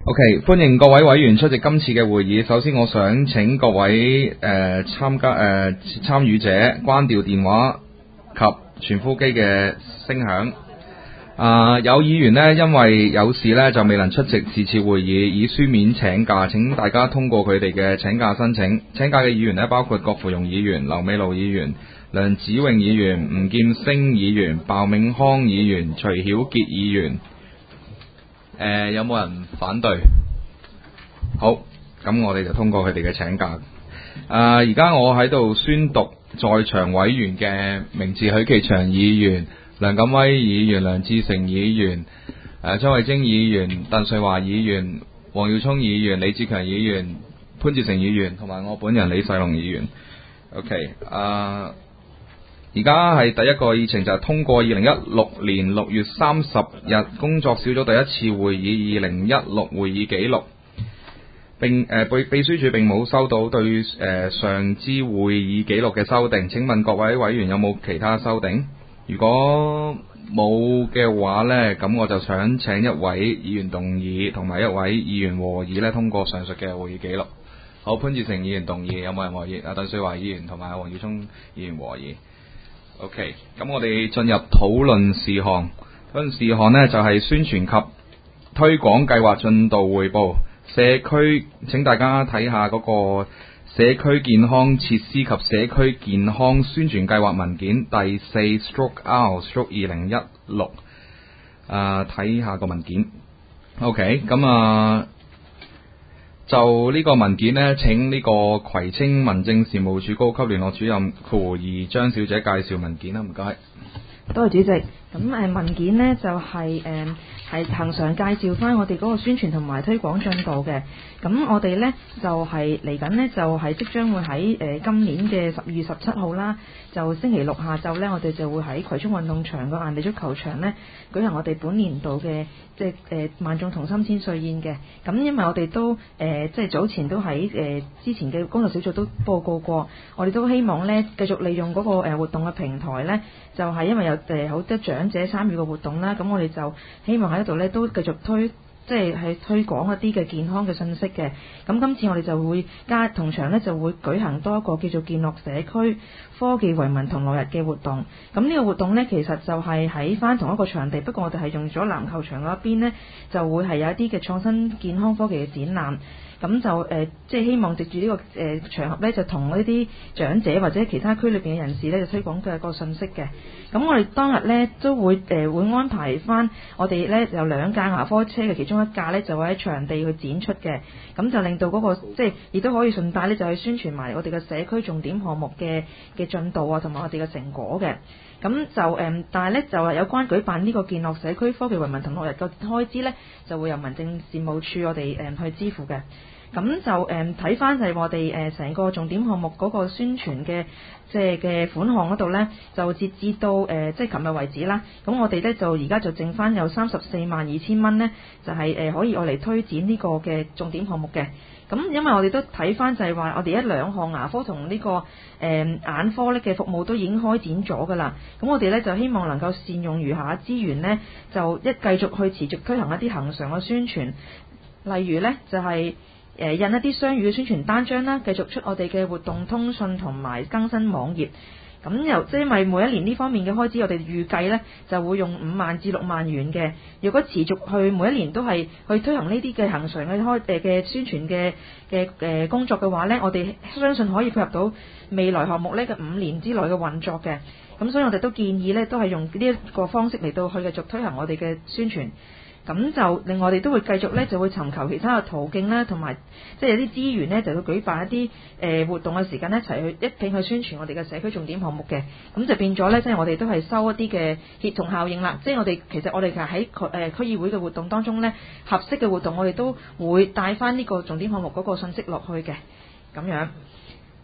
OK， 歡迎各位委員出席今次嘅會議。首先，我想請各位參與者關掉電話及傳呼機嘅聲響。有議員呢，因為有事呢，就未能出席是次會議，以書面請假。請大家通過佢哋嘅請假申請。請假嘅議員呢，包括郭芙蓉議員、劉美露議員、梁子穎議員、吳劍星議員、鮑銘康議員、徐曉傑議員。有冇人反對？好，咁我哋就通過佢哋嘅請假。而家我喺度宣讀在場委員嘅名字：許其祥議員、梁錦威議員、梁志成議員、張慧晶議員、鄧瑞華議員、黃耀聰議員、李志強議員、潘志成議員同埋我本人李世龍議員。OK， 而家係第一個議程就係通過2016年6月30日工作小組第一次會議2016會議記錄，並秘書處並冇收到對上次會議記錄嘅修訂。請問各位委員有冇其他修訂？如果冇嘅話呢，咁我就想請一位議員動議同埋一位議員和議呢，通過上述嘅會議記錄。好，潘志成議員動議，有冇人和議？鄧瑞華議員同埋黃耀聰議員和議。OK， 咁我哋進入討論事項。討論事項呢，就係宣傳及推廣計劃進度匯報。社區，請大家睇下嗰個社區健康設施及社區健康宣傳計劃文件第4/R/2016。睇下個文件。OK， 咁就呢個文件呢，請呢個葵青民政事務處高級聯絡主任2張小姐介紹文件啦，唔該。 多謝主席。咁文件呢，就係恆常介紹翻我哋嗰個宣傳同埋推廣進度嘅。咁我哋呢，就係嚟緊呢，就係即將會喺今年嘅12月17號啦，就星期六下晝呢，我哋就會喺葵涌運動場個硬地足球場呢舉行我哋本年度嘅即係萬眾同心千歲宴嘅。咁因為我哋都即係早前都喺之前嘅工作小組都報告過，我哋都希望呢繼續利用嗰個活動嘅平台呢，就係因為有好多長者參與嘅活動啦，咁我哋就希望喺度呢都繼續推廣一啲嘅健康嘅信息嘅。咁今次我哋就會同場呢就會舉行多一個叫做健樂社區科技為民同樂日嘅活動。咁呢個活動呢，其實就係喺翻同一個場地，不過我哋係用咗籃球場嗰一邊呢，就會係有一啲嘅創新健康科技嘅展覽。咁就即係希望藉住呢個場合呢，就同呢啲長者或者其他區裏邊嘅人士呢，就推廣嘅個信息嘅。咁我哋當日呢，都會會安排翻我哋呢有2架牙科車嘅其中一架呢，就會喺場地去展出嘅。咁就令到嗰個即係亦都可以順帶呢，就去宣傳埋我哋嘅社區重點項目嘅進度啊，同埋我哋嘅成果嘅。咁就但係呢，就係有關舉辦呢個健樂社區科技為民同樂日嘅開支呢，就會由民政事務處我哋去支付嘅。咁就睇翻就係我哋成個重點項目嗰個宣傳嘅即係嘅款項嗰度呢，就截至到即係琴日為止啦。咁我哋呢，就而家就剩翻有342000蚊呢，就係可以我嚟推展呢個嘅重點項目嘅。咁因為我哋都睇翻就係話我哋2項牙科同呢個眼科呢嘅服務都已經開展咗㗎啦。咁我哋呢，就希望能夠善用餘下資源呢，就繼續去持續推行一啲恆常嘅宣傳，例如呢，就係印一啲雙語嘅宣傳單張啦，繼續出我哋嘅活動通訊同埋更新網頁。咁即係因為每一年呢方面嘅開支，我哋預計呢就會用5萬至6萬元嘅。如果持續去每一年都係去推行呢啲嘅恆常嘅宣傳嘅工作嘅話呢，我哋相信可以配合到未來項目呢嘅5年之內嘅運作嘅。咁所以我哋都建議呢，都係用呢一個方式嚟到去繼續推行我哋嘅宣傳。咁就另外我哋都會繼續呢，就會尋求其他嘅途徑啦，同埋即係有啲資源呢，就會舉辦一啲活動嘅時間一齊去一併去宣傳我哋嘅社區重點項目嘅。咁就變咗呢，即係我哋都係收一啲嘅協同效應啦。即係我哋其實我哋喺區議會嘅活動當中呢，合適嘅活動我哋都會帶翻呢個重點項目嗰個信息落去嘅咁樣。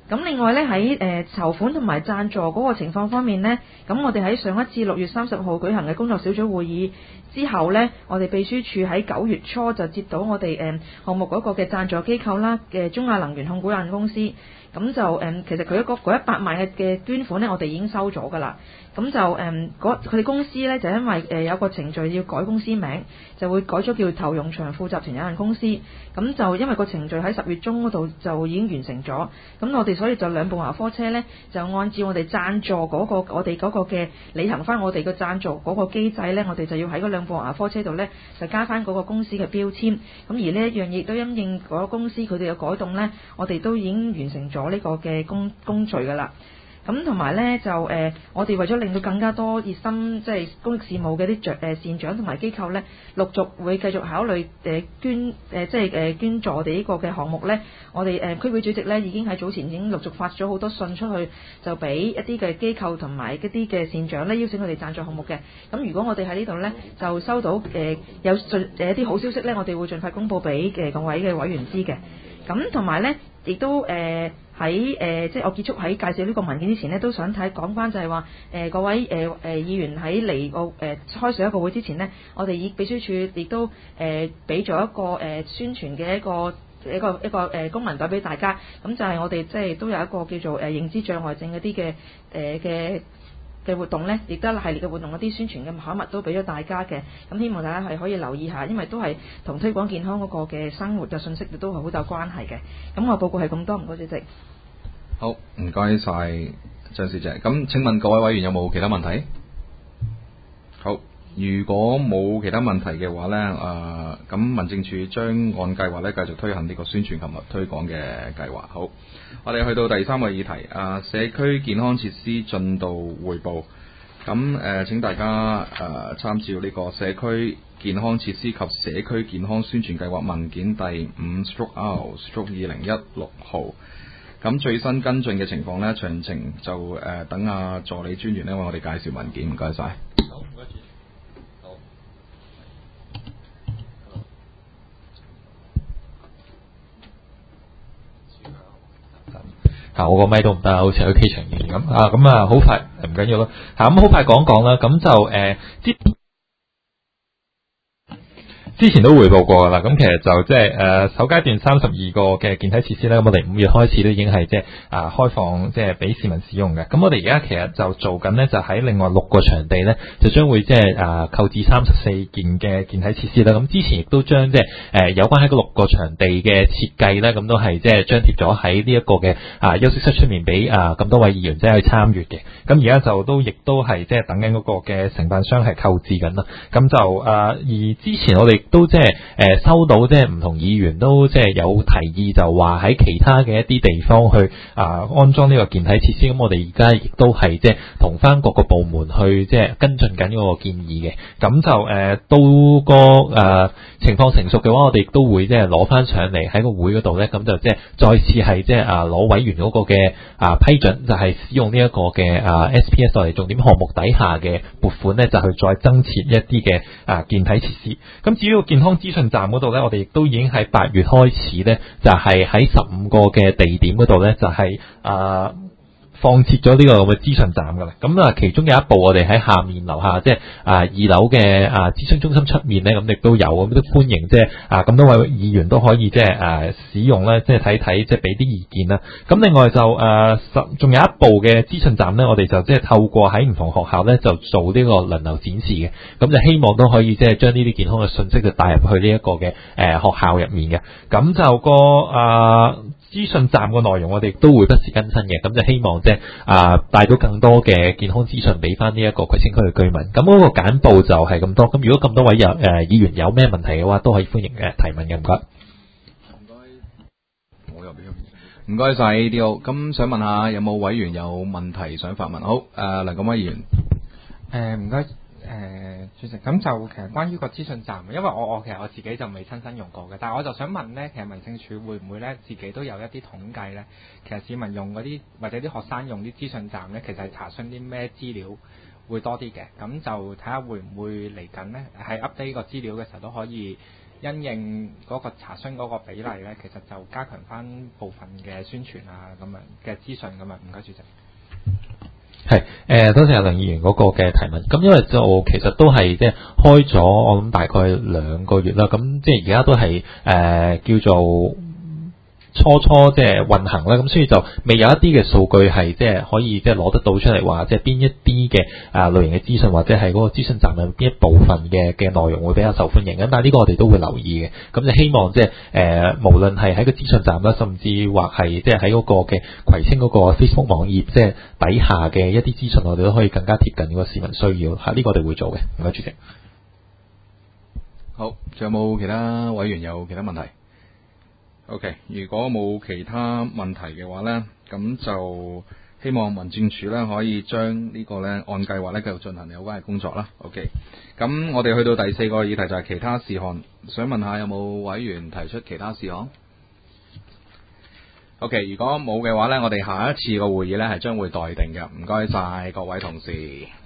咁另外呢，喺籌款同埋贊助嗰個情況方面呢，咁我哋喺上一次6月30號舉行嘅工作小組會議之後呢，我哋秘書處喺9月初就接到我哋項目嗰個嘅贊助機構啦嘅中亞能源控股有限公司，咁就其實佢嗰100萬嘅捐款呢，我哋已經收咗㗎啦。咁就佢哋公司呢，就因為有個程序要改公司名，就會改咗叫投用長富集團有限公司。咁就因為個程序喺10月中嗰度就已經完成咗，咁我哋所以就兩部華科車呢，就按照我哋贊助我哋嗰個嘅履行翻我哋嘅贊助嗰個機制呢，我哋就要喺嗰兩部華科車度呢，就加翻嗰個公司嘅標籤。咁而呢一樣嘢都因應嗰個公司佢哋嘅改動呢，我哋都已經完成咗呢個嘅工序㗎啦。咁同埋呢，就我哋為咗令到更加多熱心即係公益事務嘅啲善長同埋機構呢，陸續會繼續考慮捐助我哋呢個嘅項目呢。我哋區會主席呢已經喺早前已經陸續發咗好多信出去，就俾一啲嘅機構同埋一啲嘅善長呢，邀請佢哋贊助項目嘅。咁如果我哋喺呢度呢，就收到有一啲好消息呢，我哋會盡快公佈俾各位嘅委員知嘅。咁同埋呢，亦都即係我結束喺介紹呢個文件之前呢，都想講翻就係話各位議員喺嚟開上一個會之前呢，我哋秘書處亦都俾咗一個宣傳嘅一個公文袋俾大家。咁就係我哋即係都有一個叫做認知障礙症嗰啲嘅活動呢，亦都係系列嘅活動嗰啲宣傳嘅刊物都俾咗大家嘅。咁希望大家係可以留意下，因為都係同推廣健康嗰個嘅生活嘅信息都係好有關係嘅。咁我報告係咁多，唔該主席。 好，唔該晒張小姐。咁請問各位委員有冇其他問題？好，如果冇其他問題嘅話呢，咁民政處將按計劃呢繼續推行呢個宣傳及推廣嘅計劃。好，我哋去到第3個議題，社區健康設施進度匯報。咁請大家參照呢個社區健康設施及社區健康宣傳計劃文件第 5/R/2016 號。咁最新跟進嘅情況呢，詳情就等助理專員呢為我哋介紹文件。唔該晒。 好，唔該主席。好。我個咪都唔得，好似喺 K 場演咁咁好快唔緊要咯。咁好快講啦。咁就之前都匯報過㗎啦，咁其實就即係首階段32個嘅健體設施咧，咁我哋5月開始都已經係即係開放即係俾市民使用嘅。咁我哋而家其實就做緊咧，就喺另外6個場地咧，就將會即係購置34件嘅健體設施啦。咁之前亦都將即係有關喺嗰6個場地嘅設計咧，咁都係即係張貼咗喺呢一個嘅休息室出面俾咁多位議員即係去參與嘅。咁而家就亦都係即係等緊嗰個嘅承辦商係購置緊啦。咁就而之前我哋都即係收到即係唔同議員都即係有提議，就話喺其他嘅一啲地方去安裝呢個健體設施。咁我哋而家亦都係即係同翻各個部門去即係跟進緊嗰個建議嘅。咁就到個情況成熟嘅話，我哋亦都會即係攞翻上嚟喺個會嗰度咧，咁就即係再次係即係攞委員嗰個嘅批准，就係使用呢一個嘅SPS 作為重點項目底下嘅撥款咧，就去再增設一啲嘅健體設施。咁至於個健康資訊站嗰度咧，我哋亦都已經喺8月開始咧，就係喺15個嘅地點嗰度咧，就係放設咗呢個咁嘅資訊站㗎啦。咁其中有一部我哋喺下面樓下，即係2樓嘅諮詢中心出面咧，咁亦都有，咁都歡迎即係咁多位議員都可以即係使用咧，即係睇睇，即係俾啲意見啦。咁另外就仲有一部嘅資訊站咧，我哋就即係透過喺唔同學校咧就做呢個輪流展示嘅，咁就希望都可以即係將呢啲健康嘅信息就帶入去呢一個嘅學校入面嘅。咁就個資訊站個內容我哋都會不時更新嘅，咁就希望即係帶到更多嘅健康資訊俾翻呢一個葵青區嘅居民。咁嗰個簡報就係咁多。咁如果咁多位議員有咩問題嘅話，都可以歡迎提問嘅。唔該。 唔該，我又俾唔該晒 ADO。咁想問下有冇委員有問題想發問？好，梁錦威議員。 唔該。主席，咁就其實關於個資訊站，因為我其實我自己就未親身用過嘅，但係我就想問呢，其實民政處會唔會呢自己都有一啲統計呢？其實市民用嗰啲或者啲學生用啲資訊站呢，其實係查詢啲咩資料會多啲嘅？咁就睇下會唔會嚟緊呢，喺 update 個資料嘅時候都可以因應嗰個查詢嗰個比例咧，其實就加強翻部分嘅宣傳啊咁樣嘅資訊咁樣。唔該，主席。 係多謝阿梁議員嗰個嘅提問。咁因為就其實都係即係開咗我諗大概2個月啦。咁即係而家都係叫做初即係運行啦，咁所以就未有一啲嘅數據係即係可以即係攞得到出嚟話，即係邊一啲嘅類型嘅資訊或者係嗰個資訊站入邊一部分嘅內容會比較受歡迎。咁但係呢個我哋都會留意嘅。咁就希望即係無論係喺個資訊站啦，甚至或係即係喺嗰個嘅葵青嗰個 Facebook 網頁即係底下嘅一啲資訊，我哋都可以更加貼近嗰個市民需要嚇。呢個我哋會做嘅。唔該，主席。 好，仲有冇其他委員有其他問題？OK， 如果冇其他問題嘅話呢，咁就希望民政處呢可以將呢個呢按計劃呢繼續進行有關嘅工作啦。OK， 咁我哋去到第4個議題就係其他事項，想問下有冇委員提出其他事項？OK， 如果冇嘅話呢，我哋下一次個會議呢係將會待定嘅。唔該晒各位同事。